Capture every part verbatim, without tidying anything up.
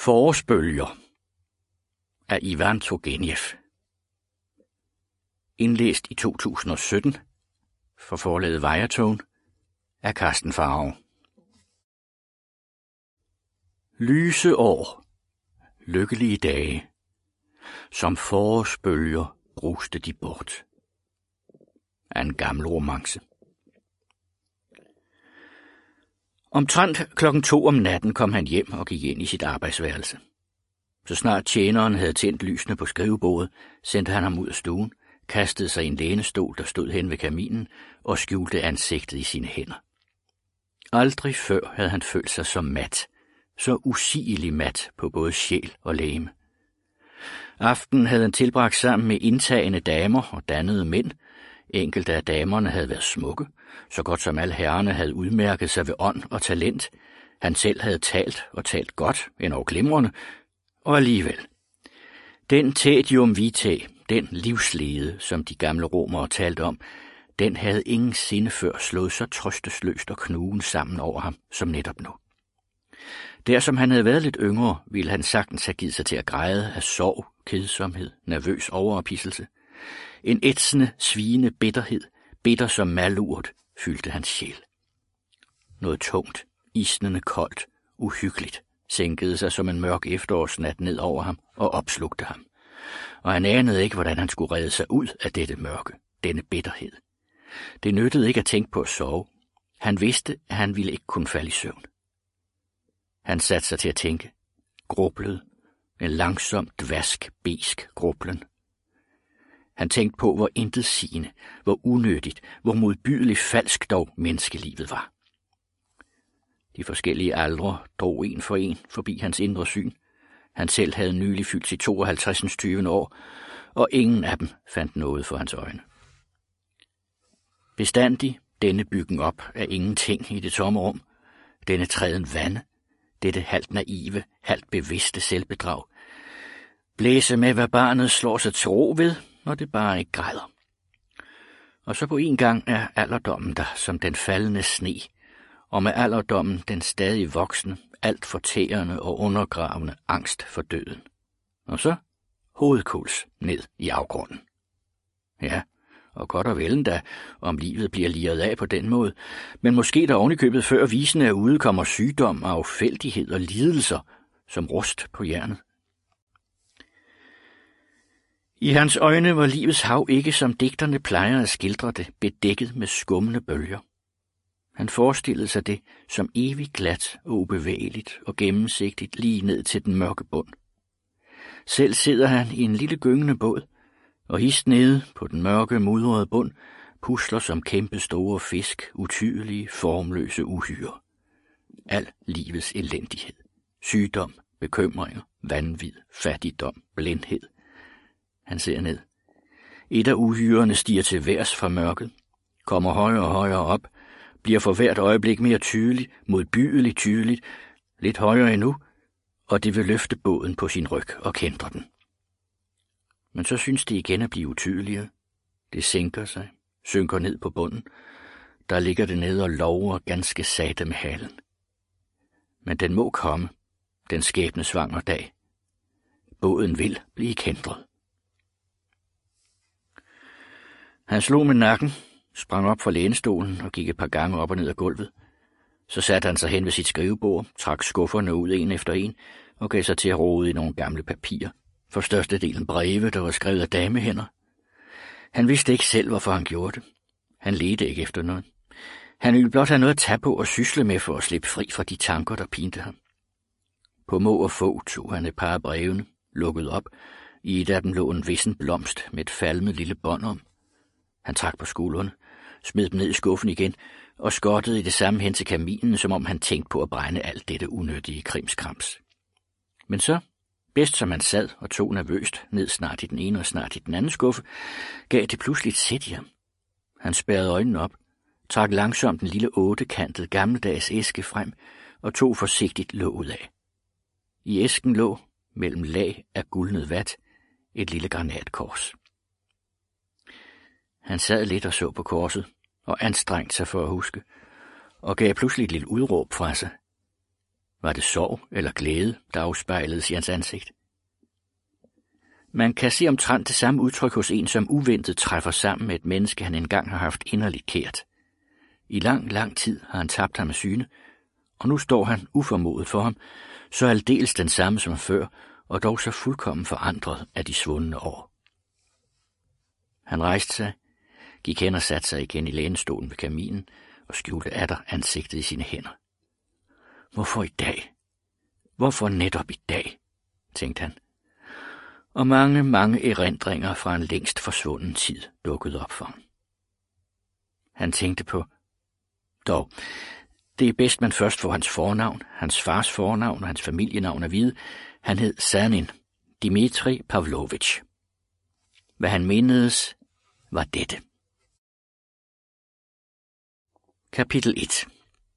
Forårsbølger af Ivan Turgenev. Indlæst i to tusind og sytten for forlaget Vejretone af Carsten Farve. Lyse år, lykkelige dage, som forårsbølger bruste de bort. Af en gammel romance. Omtrent klokken to om natten kom han hjem og gik ind i sit arbejdsværelse. Så snart tjeneren havde tændt lysene på skrivebordet, sendte han ham ud af stuen, kastede sig i en lænestol, der stod hen ved kaminen, og skjulte ansigtet i sine hænder. Aldrig før havde han følt sig så mat, så usigelig mat på både sjæl og legeme. Aftenen havde han tilbragt sammen med indtagende damer og dannede mænd. Enkelte af damerne havde været smukke, så godt som alle herrerne havde udmærket sig ved ånd og talent. Han selv havde talt og talt godt, endog glimrende, og alligevel. Den tedium vitae, den livslede, som de gamle romere talte om, den havde ingen sinde før slået så trøstesløst og knugen sammen over ham, som netop nu. Der som han havde været lidt yngre, ville han sagtens have givet sig til at græde af sorg, kedsomhed, nervøs overophidelse. En ætsende, svigende bitterhed, bitter som malurt, fyldte hans sjæl. Noget tungt, isnende koldt, uhyggeligt, sænkede sig som en mørk efterårsnat ned over ham og opslugte ham. Og han anede ikke, hvordan han skulle redde sig ud af dette mørke, denne bitterhed. Det nyttede ikke at tænke på at sove. Han vidste, at han ville ikke kunne falde i søvn. Han satte sig til at tænke, grublede, en langsom, dvask, besk grublen. Han tænkte på, hvor intetsigende, hvor unødigt, hvor modbydeligt falsk dog menneskelivet var. De forskellige aldre drog en for en forbi hans indre syn. Han selv havde nylig fyldt sit tooghalvtreds tyvende år, og ingen af dem fandt noget for hans øjne. Bestandig denne byggen op af ingenting i det tomme rum, denne træden vande, dette halvt naive, halvt bevidste selvbedrag. Blæse med, hvad barnet slår sig til ro ved, når det bare ikke græder. Og så på en gang er alderdommen der som den faldende sne, og med alderdommen den stadig voksne, alt fortærende og undergravende angst for døden. Og så hovedkuls ned i afgrunden. Ja, og godt og vel endda, om livet bliver liret af på den måde, men måske der ovenikøbet før visen er ude kommer sygdom, affældighed og lidelser som rust på jernet. I hans øjne var livets hav ikke, som digterne plejer at skildre det, bedækket med skummende bølger. Han forestillede sig det som evigt glat og ubevægeligt og gennemsigtigt lige ned til den mørke bund. Selv sidder han i en lille gyngende båd, og hist nede på den mørke, mudrede bund pusler som kæmpe store fisk, utydelige, formløse uhyrer. Al livets elendighed, sygdom, bekymringer, vanvid, fattigdom, blindhed. Han ser ned. Et af uhyrerne stiger til værs fra mørket, kommer højere og højere op, bliver for hvert øjeblik mere tydeligt, modbydeligt tydeligt, lidt højere endnu, og det vil løfte båden på sin ryg og kendre den. Men så synes det igen at blive utydeligere. Det sænker sig, synker ned på bunden. Der ligger det nede og lover ganske sate med halen. Men den må komme, den skæbnesvangre dag. Båden vil blive kendret. Han slog med nakken, sprang op fra lænestolen og gik et par gange op og ned ad gulvet. Så satte han sig hen ved sit skrivebord, trak skufferne ud en efter en og gav sig til at rode i nogle gamle papirer. For størstedelen breve, der var skrevet af damehænder. Han vidste ikke selv, hvorfor han gjorde det. Han ledte ikke efter noget. Han ville blot have noget at tage på og sysle med for at slippe fri fra de tanker, der pinte ham. På må og få tog han et par af brevene, lukkede op. I et af dem lå en vissen blomst med et falmet lille bånd om. Han trak på skuldrene, smed dem ned i skuffen igen og skottede i det samme hen til kaminen, som om han tænkte på at brænde alt dette unødige krimskrams. Men så, bedst som han sad og tog nervøst ned snart i den ene og snart i den anden skuffe, gav det pludselig et sæt i ham. Han spærrede øjnene op, trak langsomt den lille ottekantede gammeldags æske frem og tog forsigtigt låget af. I æsken lå, mellem lag af guldnet vat, et lille granatkors. Han sad lidt og så på korset og anstrengte sig for at huske, og gav pludselig et lille udråb fra sig. Var det sorg eller glæde, der afspejledes i hans ansigt? Man kan se omtrent det samme udtryk hos en, som uventet træffer sammen med et menneske, han engang har haft inderligt kært. I lang, lang tid har han tabt ham af syne, og nu står han uformodet for ham, så aldeles den samme som før, og dog så fuldkommen forandret af de svundne år. Han rejste sig, gik hen og satte sig igen i lænestolen ved kaminen og skjulte atter ansigtet i sine hænder. Hvorfor i dag? Hvorfor netop i dag? Tænkte han. Og mange, mange erindringer fra en længst forsvunden tid dukkede op for ham. Han tænkte på, dog, det er bedst, man først får hans fornavn, hans fars fornavn og hans familienavn at vide. Han hed Sanin, Dmitri Pavlovich. Hvad han menedes, var dette. Kapitel et.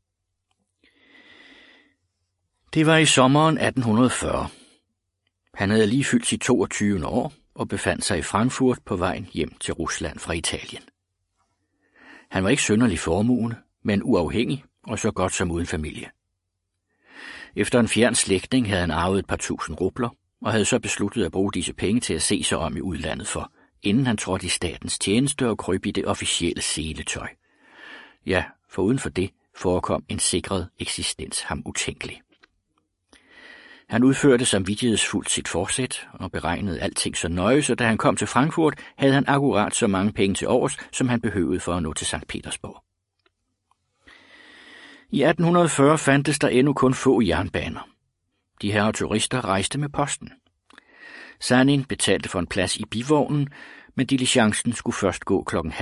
Det var i sommeren atten fyrre. Han havde lige fyldt sit toogtyvende år og befandt sig i Frankfurt på vejen hjem til Rusland fra Italien. Han var ikke synderlig formuende, men uafhængig og så godt som uden familie. Efter en fjern slægtning havde han arvet et par tusind rubler og havde så besluttet at bruge disse penge til at se sig om i udlandet for, inden han trådte i statens tjeneste og kryb i det officielle seletøj. Ja, for uden for det forekom en sikret eksistens ham utænkelig. Han udførte samvittighedsfuldt sit forsæt og beregnede alting så nøje, så da han kom til Frankfurt, havde han akkurat så mange penge til overs, som han behøvede for at nå til Sankt Petersborg. I atten fyrre fandtes der endnu kun få jernbaner. De herrer turister rejste med posten. Sanin betalte for en plads i bivognen, men diligencen skulle først gå klokken